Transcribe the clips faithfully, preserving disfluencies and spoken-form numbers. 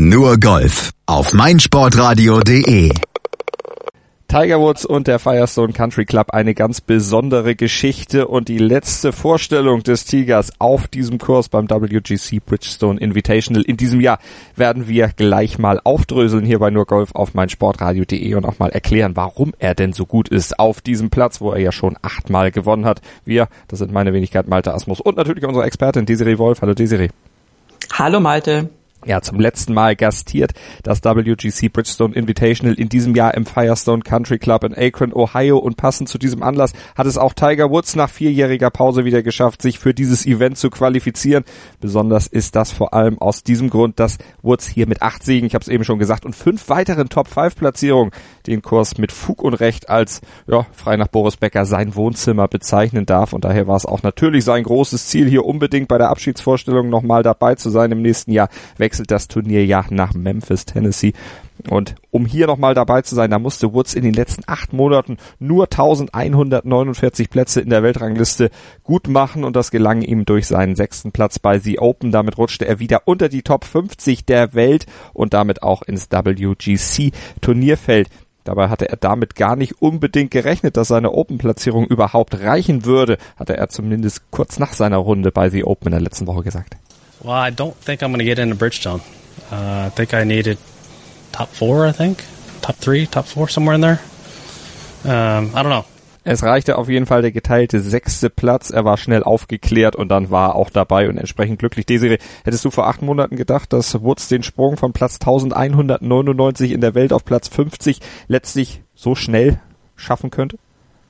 Nur Golf auf meinsportradio punkt de. Tiger Woods und der Firestone Country Club, eine ganz besondere Geschichte und die letzte Vorstellung des Tigers auf diesem Kurs beim W G C Bridgestone Invitational in diesem Jahr werden wir gleich mal aufdröseln hier bei Nur Golf auf meinsportradio punkt de und auch mal erklären, warum er denn so gut ist auf diesem Platz, wo er ja schon achtmal gewonnen hat. Wir, das sind meine Wenigkeit Malte Asmus und natürlich unsere Expertin Desiree Wolf. Hallo Desiree. Hallo Malte. Ja, zum letzten Mal gastiert das W G C Bridgestone Invitational in diesem Jahr im Firestone Country Club in Akron, Ohio, und passend zu diesem Anlass hat es auch Tiger Woods nach vierjähriger Pause wieder geschafft, sich für dieses Event zu qualifizieren. Besonders ist das vor allem aus diesem Grund, dass Woods hier mit acht Siegen, ich habe es eben schon gesagt, und fünf weiteren Top fünf Platzierungen den Kurs mit Fug und Recht als, ja, frei nach Boris Becker, sein Wohnzimmer bezeichnen darf, und daher war es auch natürlich sein großes Ziel, hier unbedingt bei der Abschiedsvorstellung nochmal dabei zu sein. Im nächsten Jahr wechselt das Turnier ja nach Memphis, Tennessee. Und um hier nochmal dabei zu sein, da musste Woods in den letzten acht Monaten nur elfhundertneunundvierzig Plätze in der Weltrangliste gut machen, und das gelang ihm durch seinen sechsten Platz bei The Open. Damit rutschte er wieder unter die Top fünfzig der Welt und damit auch ins W G C Turnierfeld. Dabei hatte er damit gar nicht unbedingt gerechnet, dass seine Open-Platzierung überhaupt reichen würde, hatte er zumindest kurz nach seiner Runde bei The Open in der letzten Woche gesagt. Well, I don't think I'm going to get into Bridgestone. Uh, I think I needed top four, I think. Top three, top four, somewhere in there. Um, I don't know. Es reichte auf jeden Fall der geteilte sechste Platz. Er war schnell aufgeklärt und dann war er auch dabei und entsprechend glücklich. Desiree, hättest du vor acht Monaten gedacht, dass Woods den Sprung von Platz elfhundertneunundneunzig in der Welt auf Platz fünfzig letztlich so schnell schaffen könnte?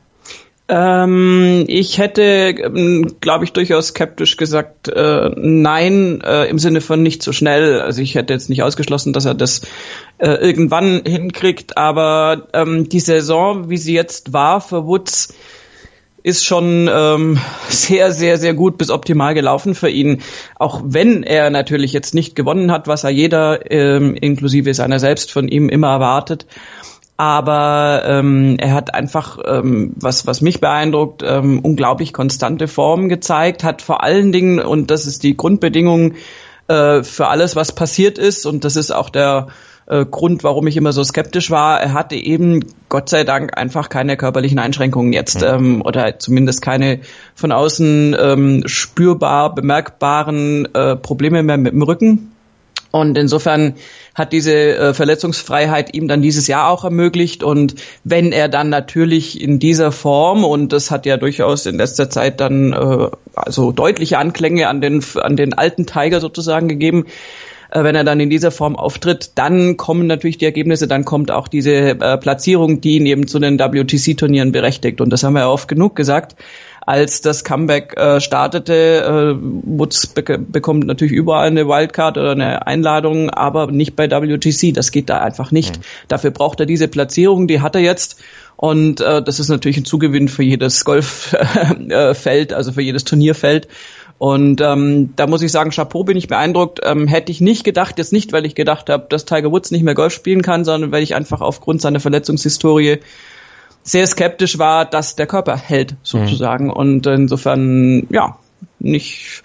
Ähm, ich hätte, glaube ich, durchaus skeptisch gesagt, äh, nein, äh, im Sinne von nicht so schnell. Also ich hätte jetzt nicht ausgeschlossen, dass er das äh, irgendwann hinkriegt, aber ähm, die Saison, wie sie jetzt war für Woods, ist schon ähm, sehr, sehr, sehr gut bis optimal gelaufen für ihn. Auch wenn er natürlich jetzt nicht gewonnen hat, was er jeder, ähm, inklusive seiner selbst, von ihm immer erwartet. Aber ähm, er hat einfach, ähm, was was mich beeindruckt, ähm, unglaublich konstante Form gezeigt, hat vor allen Dingen, und das ist die Grundbedingung äh, für alles, was passiert ist, und das ist auch der äh, Grund, warum ich immer so skeptisch war, er hatte eben, Gott sei Dank, einfach keine körperlichen Einschränkungen jetzt, mhm. ähm, oder zumindest keine von außen ähm, spürbar bemerkbaren äh, Probleme mehr mit dem Rücken. Und insofern hat diese äh, Verletzungsfreiheit ihm dann dieses Jahr auch ermöglicht. Und wenn er dann natürlich in dieser Form, und das hat ja durchaus in letzter Zeit dann äh, also deutliche Anklänge an den an den alten Tiger sozusagen gegeben, äh, wenn er dann in dieser Form auftritt, dann kommen natürlich die Ergebnisse, dann kommt auch diese äh, Platzierung, die ihn eben zu den W G C-Turnieren berechtigt. Und das haben wir ja oft genug gesagt. Als das Comeback äh, startete, äh, Woods be- bekommt natürlich überall eine Wildcard oder eine Einladung, aber nicht bei W G C. Das geht da einfach nicht. Mhm. Dafür braucht er diese Platzierung, die hat er jetzt. Und äh, das ist natürlich ein Zugewinn für jedes Golffeld, äh, also für jedes Turnierfeld. Und ähm, da muss ich sagen, Chapeau, bin ich beeindruckt. Ähm, hätte ich nicht gedacht, jetzt nicht, weil ich gedacht habe, dass Tiger Woods nicht mehr Golf spielen kann, sondern weil ich einfach aufgrund seiner Verletzungshistorie sehr skeptisch war, dass der Körper hält, sozusagen. Mhm. Und insofern, ja, nicht,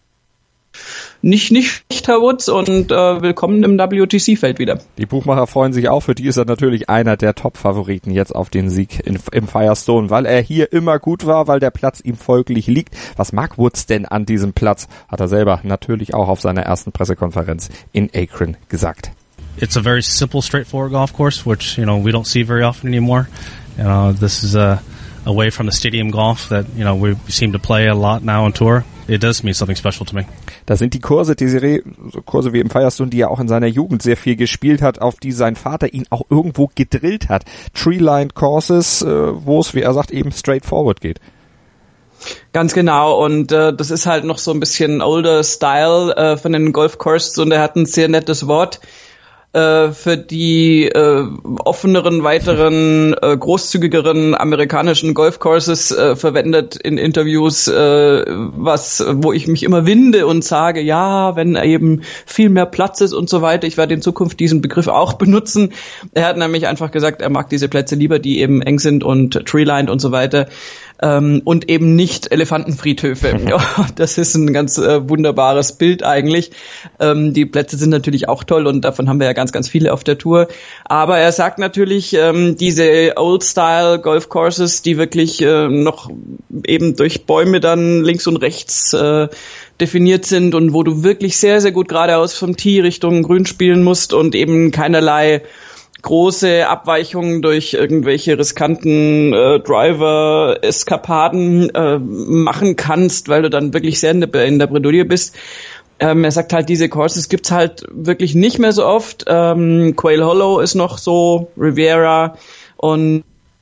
nicht, nicht, nicht Herr Woods, und äh, willkommen im W G C-Feld wieder. Die Buchmacher freuen sich auch, für die ist er natürlich einer der Top-Favoriten jetzt auf den Sieg in, im Firestone, weil er hier immer gut war, weil der Platz ihm folglich liegt. Was mag Woods denn an diesem Platz? Hat er selber natürlich auch auf seiner ersten Pressekonferenz in Akron gesagt. It's a very simple, straightforward golf course, which, you know, we don't see very often anymore. You know, this is a away from the stadium golf that, you know, we seem to play a lot now on tour. It does mean something special to me. Das sind die Kurse, Desiree, so Kurse wie im Firestone, die er auch in seiner Jugend sehr viel gespielt hat, auf die sein Vater ihn auch irgendwo gedrillt hat. Tree-lined Courses, äh, wo es, wie er sagt, eben straightforward geht. Ganz genau, und äh, das ist halt noch so ein bisschen older Style äh, von den Golfcourses, und er hat ein sehr nettes Wort für die äh, offeneren, weiteren, äh, großzügigeren amerikanischen Golfcourses äh, verwendet in Interviews, äh, was, wo ich mich immer winde und sage, ja, wenn eben viel mehr Platz ist und so weiter. Ich werde in Zukunft diesen Begriff auch benutzen. Er hat nämlich einfach gesagt, er mag diese Plätze lieber, die eben eng sind und tree-lined und so weiter. ähm, und eben nicht Elefantenfriedhöfe. Ja, das ist ein ganz äh, wunderbares Bild eigentlich. Ähm, die Plätze sind natürlich auch toll und davon haben wir ja ganz, ganz viele auf der Tour. Aber er sagt natürlich, ähm, diese Old-Style-Golf-Courses, die wirklich äh, noch eben durch Bäume dann links und rechts äh, definiert sind und wo du wirklich sehr, sehr gut geradeaus vom Tee Richtung Grün spielen musst und eben keinerlei große Abweichungen durch irgendwelche riskanten äh, Driver-Eskapaden äh, machen kannst, weil du dann wirklich sehr in der, in der Bredouille bist. Ähm, er sagt halt, diese Courses gibt's halt wirklich nicht mehr so oft. Ähm, Quail Hollow ist noch so, Riviera und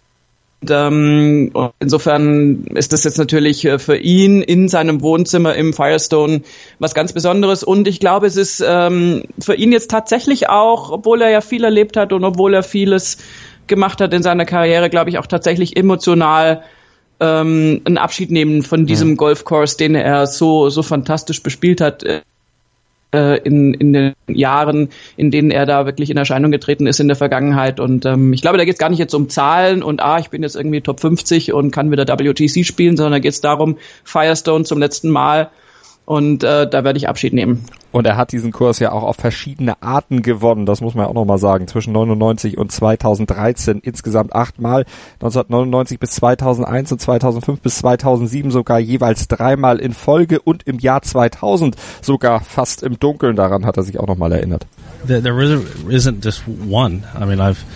Ähm, insofern ist das jetzt natürlich für ihn in seinem Wohnzimmer im Firestone was ganz Besonderes und ich glaube, es ist ähm, für ihn jetzt tatsächlich auch, obwohl er ja viel erlebt hat und obwohl er vieles gemacht hat in seiner Karriere, glaube ich auch tatsächlich emotional ähm, einen Abschied nehmen von diesem mhm. Golfkurs, den er so so fantastisch bespielt hat in in den Jahren, in denen er da wirklich in Erscheinung getreten ist in der Vergangenheit. Und ähm, ich glaube, da geht es gar nicht jetzt um Zahlen und ah, ich bin jetzt irgendwie Top fünfzig und kann wieder W G C spielen, sondern da geht es darum, Firestone zum letzten Mal. Und äh, da werde ich Abschied nehmen. Und er hat diesen Kurs ja auch auf verschiedene Arten gewonnen, das muss man ja auch nochmal sagen, zwischen neunundneunzig und zweitausenddreizehn insgesamt achtmal, neunzehnhundertneunundneunzig bis zweitausendeins und zweitausendfünf bis zweitausendsieben sogar jeweils dreimal in Folge und im Jahr zweitausend sogar fast im Dunkeln, daran hat er sich auch nochmal erinnert. There, there isn't just one. I mean, I've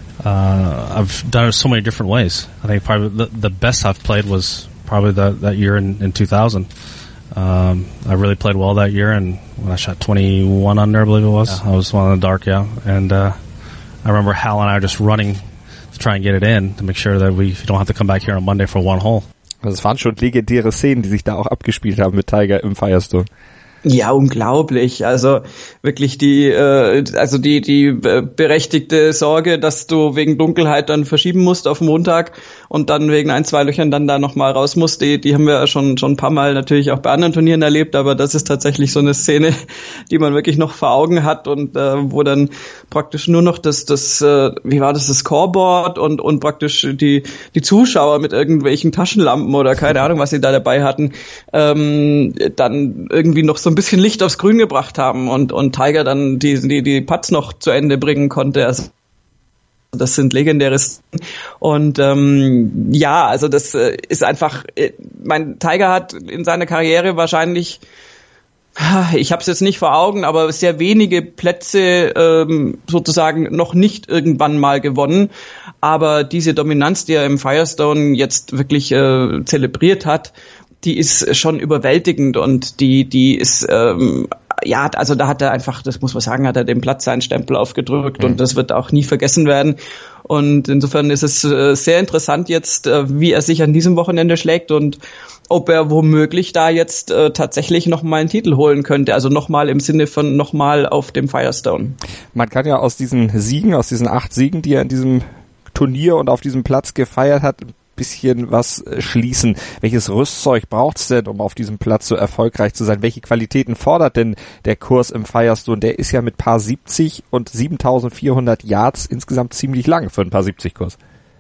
uh, I've done it so many different ways. I think probably the, the best I've played was probably that, that year in, in two thousand. Um, I really played well that year, and when I shot twenty-one under, I believe it was, yeah. I was one in the dark, yeah. And uh, I remember Hal and I just running to try and get it in to make sure that we don't have to come back here on Monday for one hole. Also es waren schon legendäre Szenen, die sich da auch abgespielt haben mit Tiger im Firestone. Ja, unglaublich. Also wirklich die, äh, also die die berechtigte Sorge, dass du wegen Dunkelheit dann verschieben musst auf Montag und dann wegen ein, zwei Löchern dann da nochmal raus musst, die, die haben wir schon schon ein paar Mal natürlich auch bei anderen Turnieren erlebt, aber das ist tatsächlich so eine Szene, die man wirklich noch vor Augen hat und äh, wo dann praktisch nur noch das, das äh, wie war das, das Scoreboard und und praktisch die die Zuschauer mit irgendwelchen Taschenlampen oder keine Ahnung, was sie da dabei hatten, ähm, dann irgendwie noch so ein bisschen Licht aufs Grün gebracht haben und und Tiger dann die die die Putts noch zu Ende bringen konnte. Also das sind legendäre Szenen. Und ähm, ja, also das äh, ist einfach, äh, mein Tiger hat in seiner Karriere wahrscheinlich, ich habe es jetzt nicht vor Augen, aber sehr wenige Plätze ähm, sozusagen noch nicht irgendwann mal gewonnen. Aber diese Dominanz, die er im Firestone jetzt wirklich äh, zelebriert hat, die ist schon überwältigend und die die ist ähm, ja, also da hat er einfach, das muss man sagen, hat er dem Platz seinen Stempel aufgedrückt mhm. und das wird auch nie vergessen werden. Und insofern ist es äh, sehr interessant jetzt, äh, wie er sich an diesem Wochenende schlägt und ob er womöglich da jetzt äh, tatsächlich nochmal einen Titel holen könnte, also nochmal im Sinne von nochmal auf dem Firestone. Man kann ja aus diesen Siegen, aus diesen acht Siegen, die er in diesem Turnier und auf diesem Platz gefeiert hat, bisschen was schließen. Welches Rüstzeug braucht's denn, um auf diesem Platz so erfolgreich zu sein? Welche Qualitäten fordert denn der Kurs im Firestone? Der ist ja mit Par siebzig und siebentausendvierhundert Yards insgesamt ziemlich lang für einen Par siebzig Kurs.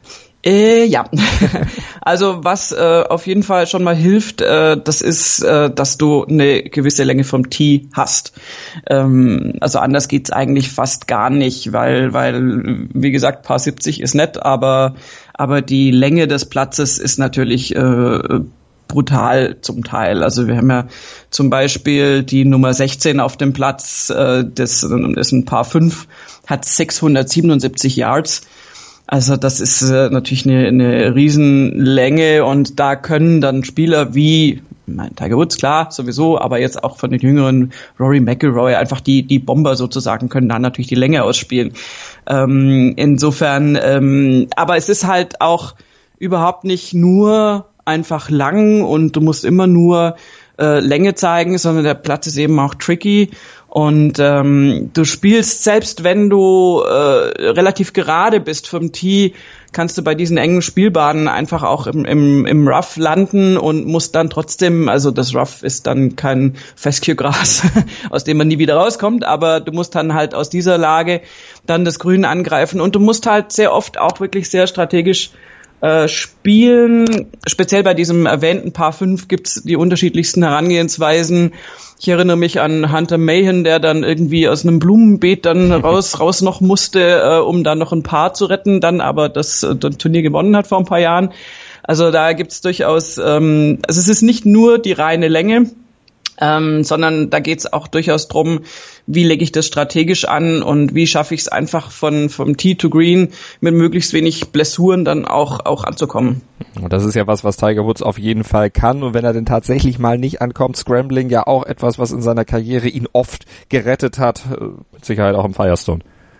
Äh, ja, also was äh, auf jeden Fall schon mal hilft, äh, das ist, äh, dass du eine gewisse Länge vom Tee hast. Ähm, also anders geht's eigentlich fast gar nicht, weil, weil wie gesagt, Par siebzig ist nett, aber aber die Länge des Platzes ist natürlich äh, brutal zum Teil. Also wir haben ja zum Beispiel die Nummer sechzehn auf dem Platz, äh, das ist ein Par fünf, hat sechshundertsiebenundsiebzig Yards. Also das ist äh, natürlich eine, eine Riesenlänge und da können dann Spieler wie mein Tiger Woods, klar, sowieso, aber jetzt auch von den jüngeren Rory McIlroy, einfach die die Bomber sozusagen, können da natürlich die Länge ausspielen. Ähm, insofern, ähm, aber es ist halt auch überhaupt nicht nur einfach lang und du musst immer nur äh, Länge zeigen, sondern der Platz ist eben auch tricky. Und ähm, du spielst, selbst wenn du äh, relativ gerade bist vom Tee, kannst du bei diesen engen Spielbahnen einfach auch im, im, im Rough landen und musst dann trotzdem, also das Rough ist dann kein Fescue-Gras, aus dem man nie wieder rauskommt, aber du musst dann halt aus dieser Lage dann das Grün angreifen und du musst halt sehr oft auch wirklich sehr strategisch äh, spielen. Speziell bei diesem erwähnten Paar fünf gibt's die unterschiedlichsten Herangehensweisen. Ich erinnere mich an Hunter Mahan, der dann irgendwie aus einem Blumenbeet dann raus raus noch musste, äh, um dann noch ein Paar zu retten, dann aber das, äh, das Turnier gewonnen hat vor ein paar Jahren. Also da gibt's durchaus, ähm, also es ist nicht nur die reine Länge, ähm, sondern da geht's auch durchaus drum, wie lege ich das strategisch an und wie schaffe ich es einfach von vom Tee to Green mit möglichst wenig Blessuren dann auch auch anzukommen. Und das ist ja was, was Tiger Woods auf jeden Fall kann. Und wenn er denn tatsächlich mal nicht ankommt, Scrambling ja auch etwas, was in seiner Karriere ihn oft gerettet hat, mit Sicherheit auch im Firestone.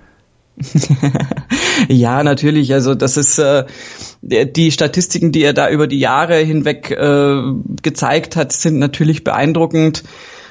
Ja, natürlich. Also das ist äh, die Statistiken, die er da über die Jahre hinweg äh, gezeigt hat, sind natürlich beeindruckend.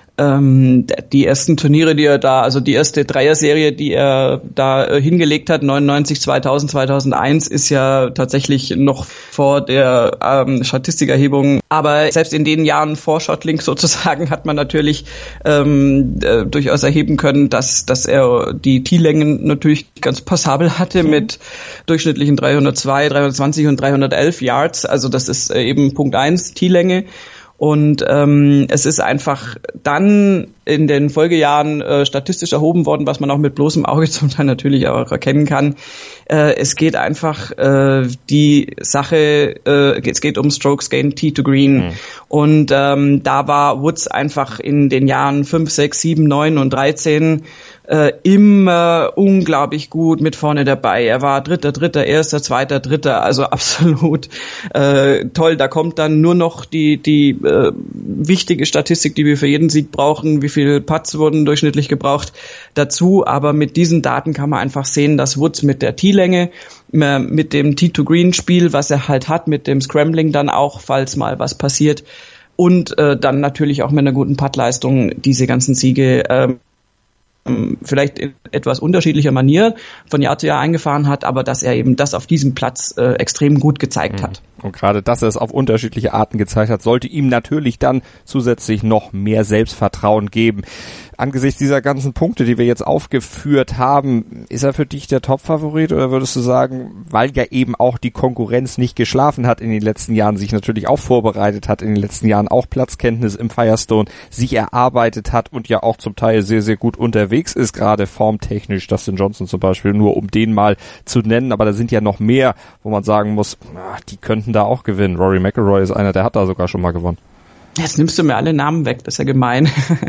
Ähm, die ersten Turniere, die er da, also die erste Dreier-Serie, die er da äh, hingelegt hat, neunundneunzig, zweitausend, zweitausendeins, ist ja tatsächlich noch vor der ähm, Statistikerhebung. Aber selbst in den Jahren vor Shotlink sozusagen hat man natürlich ähm, äh, durchaus erheben können, dass dass er die Teelängen natürlich ganz passabel hatte mit durchschnittlichen dreihundertzwei, dreihundertzwanzig und dreihundertelf Yards. Also das ist äh, eben Punkt eins, Teelänge. Und ähm, es ist einfach dann in den Folgejahren äh, statistisch erhoben worden, was man auch mit bloßem Auge zum Teil natürlich auch erkennen kann. Äh, es geht einfach äh, die Sache, äh, es geht um Strokes Gained Tee to Green. Mhm. Und ähm, da war Woods einfach in den Jahren fünf, sechs, sieben, neun und dreizehn äh, immer unglaublich gut mit vorne dabei. Er war Dritter, Dritter, Erster, Zweiter, Dritter, also absolut äh, toll. Da kommt dann nur noch die die äh, wichtige Statistik, die wir für jeden Sieg brauchen, wie viele Putts wurden durchschnittlich gebraucht, dazu. Aber mit diesen Daten kann man einfach sehen, dass Woods mit der Teelänge, äh, mit dem Tee-to-Green-Spiel, was er halt hat, mit dem Scrambling dann auch, falls mal was passiert, und äh, dann natürlich auch mit einer guten Puttleistung diese ganzen Siege äh, vielleicht in etwas unterschiedlicher Manier von Jahr zu Jahr eingefahren hat, aber dass er eben das auf diesem Platz äh, extrem gut gezeigt hat. Und gerade, dass er es auf unterschiedliche Arten gezeigt hat, sollte ihm natürlich dann zusätzlich noch mehr Selbstvertrauen geben. Angesichts dieser ganzen Punkte, die wir jetzt aufgeführt haben, ist er für dich der Top-Favorit oder würdest du sagen, weil ja eben auch die Konkurrenz nicht geschlafen hat in den letzten Jahren, sich natürlich auch vorbereitet hat in den letzten Jahren, auch Platzkenntnis im Firestone sich erarbeitet hat und ja auch zum Teil sehr, sehr gut unterwegs ist, gerade formtechnisch, Dustin Johnson zum Beispiel, nur um den mal zu nennen, aber da sind ja noch mehr, wo man sagen muss, die könnten da auch gewinnen. Rory McIlroy ist einer, der hat da sogar schon mal gewonnen. Jetzt nimmst du mir alle Namen weg, das ist ja gemein.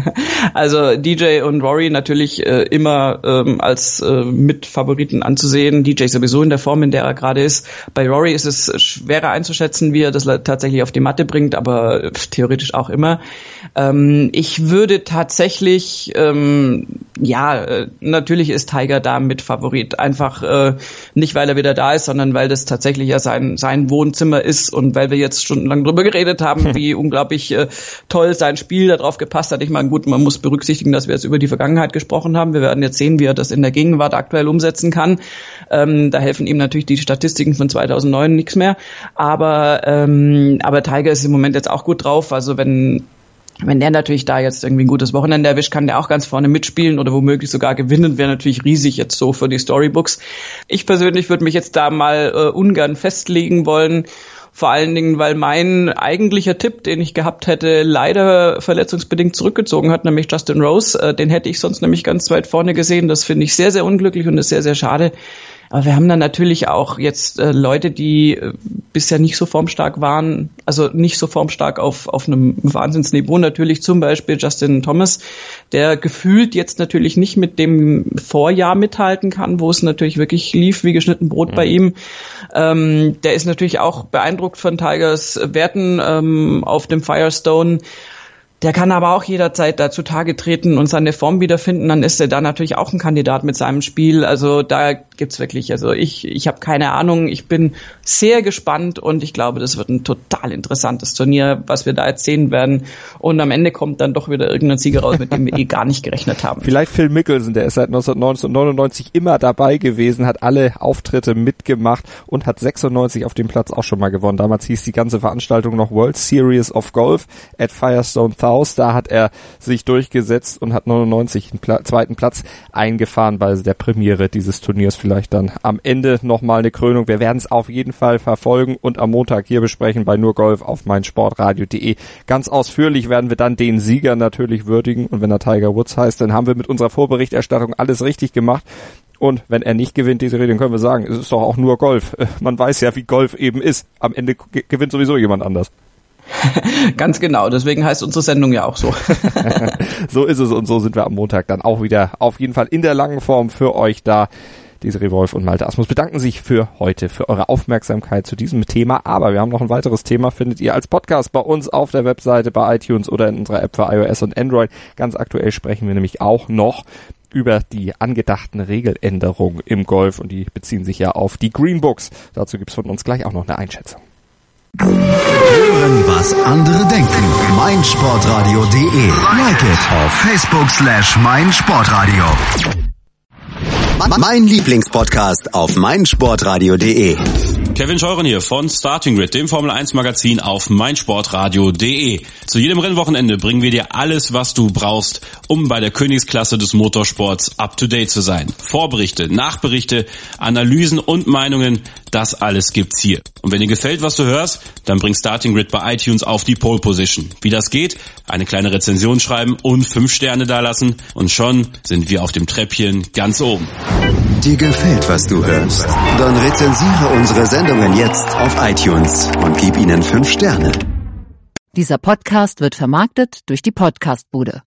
Also D J und Rory natürlich äh, immer ähm, als äh, Mitfavoriten anzusehen. D J sowieso in der Form, in der er gerade ist. Bei Rory ist es schwerer einzuschätzen, wie er das tatsächlich auf die Matte bringt, aber äh, theoretisch auch immer. Ähm, ich würde tatsächlich, ähm, ja, äh, natürlich ist Tiger da Mitfavorit. Einfach äh, nicht, weil er wieder da ist, sondern weil das tatsächlich ja sein, sein Wohnzimmer ist und weil wir jetzt stundenlang drüber geredet haben, wie unglaublich toll sein Spiel darauf gepasst hat. Ich meine, gut, man muss berücksichtigen, dass wir jetzt über die Vergangenheit gesprochen haben. Wir werden jetzt sehen, wie er das in der Gegenwart aktuell umsetzen kann. Ähm, da helfen ihm natürlich die Statistiken von zweitausendneun nichts mehr. Aber ähm, aber Tiger ist im Moment jetzt auch gut drauf. Also wenn Wenn der natürlich da jetzt irgendwie ein gutes Wochenende erwischt, kann der auch ganz vorne mitspielen oder womöglich sogar gewinnen, wäre natürlich riesig jetzt so für die Storybooks. Ich persönlich würde mich jetzt da mal äh, ungern festlegen wollen. Vor allen Dingen, weil mein eigentlicher Tipp, den ich gehabt hätte, leider verletzungsbedingt zurückgezogen hat, nämlich Justin Rose. Den hätte ich sonst nämlich ganz weit vorne gesehen. Das finde ich sehr, sehr unglücklich und ist sehr, sehr schade. Aber wir haben dann natürlich auch jetzt äh, Leute, die äh, bisher nicht so formstark waren, also nicht so formstark auf auf einem Wahnsinnsniveau. Natürlich zum Beispiel Justin Thomas, der gefühlt jetzt natürlich nicht mit dem Vorjahr mithalten kann, wo es natürlich wirklich lief wie geschnitten Brot mhm. bei ihm. Ähm, der ist natürlich auch beeindruckt von Tigers Werten ähm, auf dem Firestone. Der kann aber auch jederzeit da zutage treten und seine Form wiederfinden, dann ist er da natürlich auch ein Kandidat mit seinem Spiel. Also da gibt's wirklich, also ich ich habe keine Ahnung, ich bin sehr gespannt und ich glaube, das wird ein total interessantes Turnier, was wir da jetzt sehen werden. Und am Ende kommt dann doch wieder irgendein Sieger raus, mit dem wir eh gar nicht gerechnet haben. Vielleicht Phil Mickelson, der ist seit neunzehnhundertneunundneunzig immer dabei gewesen, hat alle Auftritte mitgemacht und hat sechsundneunzig auf dem Platz auch schon mal gewonnen. Damals hieß die ganze Veranstaltung noch World Series of Golf at Firestone House. Da hat er sich durchgesetzt und hat neunundneunzig einen Pla- zweiten Platz eingefahren bei der Premiere dieses Turniers. Vielleicht dann am Ende nochmal eine Krönung. Wir werden es auf jeden Fall verfolgen und am Montag hier besprechen bei Nur Golf auf meinsportradio punkt de. Ganz ausführlich werden wir dann den Sieger natürlich würdigen. Und wenn er Tiger Woods heißt, dann haben wir mit unserer Vorberichterstattung alles richtig gemacht. Und wenn er nicht gewinnt, diese Rede, dann können wir sagen, es ist doch auch nur Golf. Man weiß ja, wie Golf eben ist. Am Ende g- gewinnt sowieso jemand anders. Ganz genau, deswegen heißt unsere Sendung ja auch so. So ist es und so sind wir am Montag dann auch wieder auf jeden Fall in der langen Form für euch da. Desiree Wolf und Malte Asmus bedanken sich für heute, für eure Aufmerksamkeit zu diesem Thema. Aber wir haben noch ein weiteres Thema, findet ihr als Podcast bei uns auf der Webseite, bei iTunes oder in unserer App für iOS und Android. Ganz aktuell sprechen wir nämlich auch noch über die angedachten Regeländerungen im Golf und die beziehen sich ja auf die Greenbooks. Dazu gibt's von uns gleich auch noch eine Einschätzung. Hören, was andere denken. meinsportradio punkt de. Like it auf Facebook slash meinsportradio. Mein Lieblingspodcast auf meinsportradio punkt de. Kevin Scheuren hier von Starting Grid, dem Formel eins Magazin auf meinsportradio punkt de. Zu jedem Rennwochenende bringen wir dir alles, was du brauchst, um bei der Königsklasse des Motorsports up to date zu sein. Vorberichte, Nachberichte, Analysen und Meinungen, das alles gibt's hier. Und wenn dir gefällt, was du hörst, dann bring Starting Grid bei iTunes auf die Pole Position. Wie das geht? Eine kleine Rezension schreiben und fünf Sterne dalassen und schon sind wir auf dem Treppchen ganz oben. Dir gefällt, was du hörst? Dann rezensiere unsere Sendungen jetzt auf iTunes und gib ihnen fünf Sterne. Dieser Podcast wird vermarktet durch die Podcastbude.